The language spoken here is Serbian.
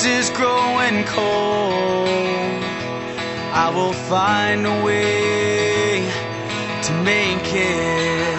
this is growing cold, I will find a way to make it